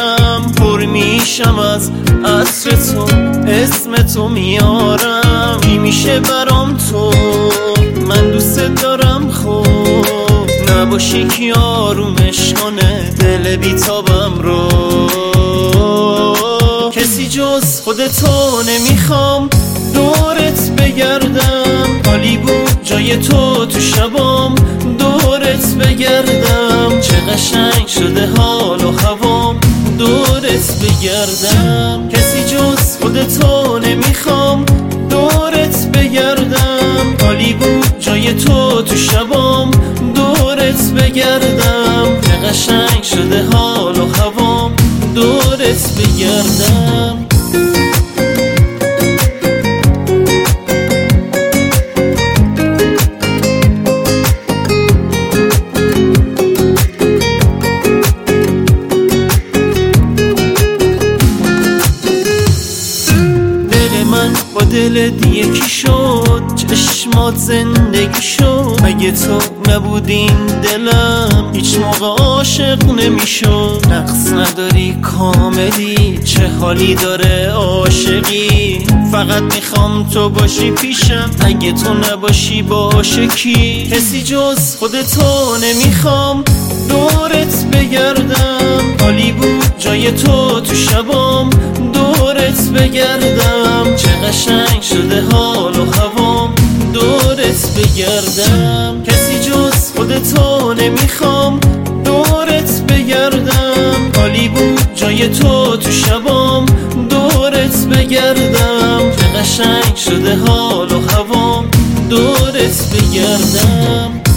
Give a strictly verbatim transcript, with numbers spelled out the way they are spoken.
میارم، پر میشم از عطر تو، اسم تو میارم، این میشه برام تو. من دوست دارم خوب نباشی که آرومش کنه دل بیتابم رو. کسی جز خودتو نمیخوام دورت بگردم، حالی بود جای تو تو شبام دورت بگردم. چه قشنگ شده حال و هوام دورت بگردم. کسی جز خودتو نمیخوام دورت بگردم، حالی بود جای تو تو شبام دورت بگردم. چه قشنگ شده حال و هوام دورت بگردم. با دلت یکی شد، چشمات زندگی شد. اگه تو نبودین دلم هیچ موقع عاشق نمیشد. نقص نداری کاملی، چه حالی داره عاشقی. فقط میخوام تو باشی پیشم، اگه تو نباشی باشه کی؟ کسی جز خودتو نمیخوام دورت بگردم، حالی بود جای تو تو شبام دورت بگردم. چه قشنگ شده حال و هوام دورت بگردم. کسی جز خودتو نمیخوام دورت بگردم، حالی بود جای تو تو شبام دورت بگردم. چه قشنگ شده حال و هوام دورت بگردم.